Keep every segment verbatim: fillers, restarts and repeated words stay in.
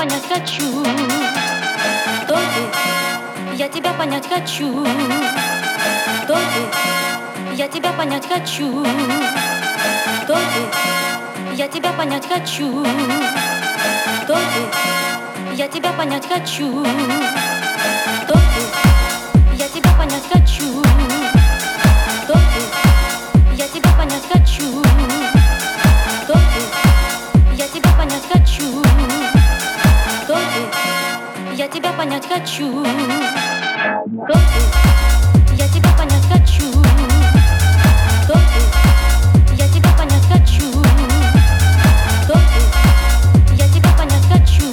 понять хочу. Кто ты? Я тебя понять хочу. Кто ты? Я тебя понять хочу. Кто ты? Я тебя понять хочу. Кто ты? Я тебя понять хочу. Кто ты? Я тебя понять хочу. Кто ты? Я тебя понять хочу. Кто ты? Я тебя понять хочу. Кто ты? Я тебя понять хочу. Кто ты? Я тебя понять хочу. Кто ты? Я тебя понять хочу. Кто ты? Я тебя понять хочу.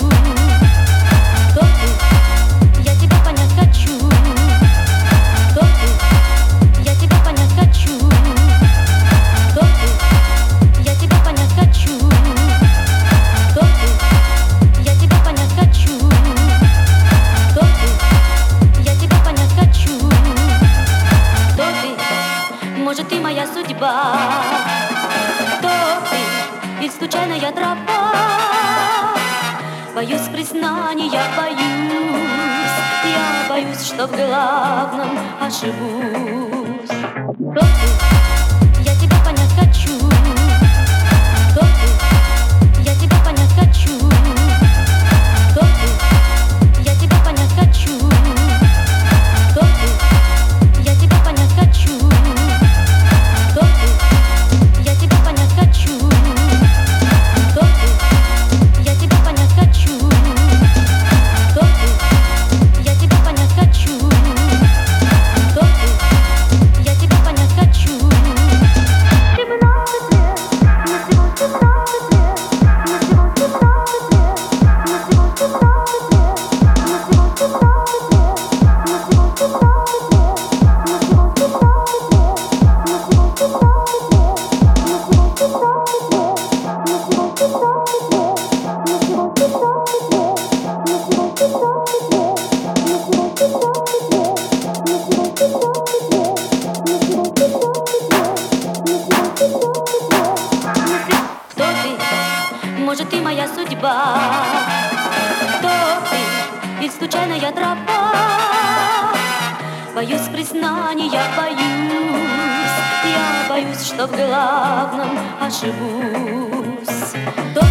Кто ты? Я тебя понять хочу. Кто ты? Я тебя понять хочу. Кто ты? Я тебя понять хочу. Кто ты? Я тебя понять хочу. Кто ты? Я тебя понять хочу. Кто ты? Может, ты моя судьба? Кто ты? Ведь случайная тропа. Боюсь признания, боюсь. Я боюсь, что в главном ошибусь. Кто ты? Я тебя понять хочу. Кто ты? Я тебя понять хочу. Кто ты? Я тебя понять хочу. Кто ты? Я тебя понять хочу. Кто ты? Я тебя понять хочу. Кто ты? Я тебя понять хочу. Кто ты? Я тебя понять хочу. Кто ты? Я тебя понять хочу. Семнадцать лет, мне всего семнадцать лет, мне всего семнадцать лет, мне всего семнадцать лет, мне всего семнадцать лет, мне всего семнадцать лет, мне всего семнадцать лет, мне всего семнадцать лет, мне всего семнадцать лет, мне всего семнадцать лет, мне всего семнадцать лет, мне всего семнадцать лет, мне всего семнадцать лет, мне всего семнадцать лет, мне всего семнадцать лет, мне всего семнадцать лет. Кто ты? Может, ты моя судьба? Кто ты? Ведь случайная тропа. Боюсь признания, боюсь. Я боюсь, что в главном ошибусь. Кто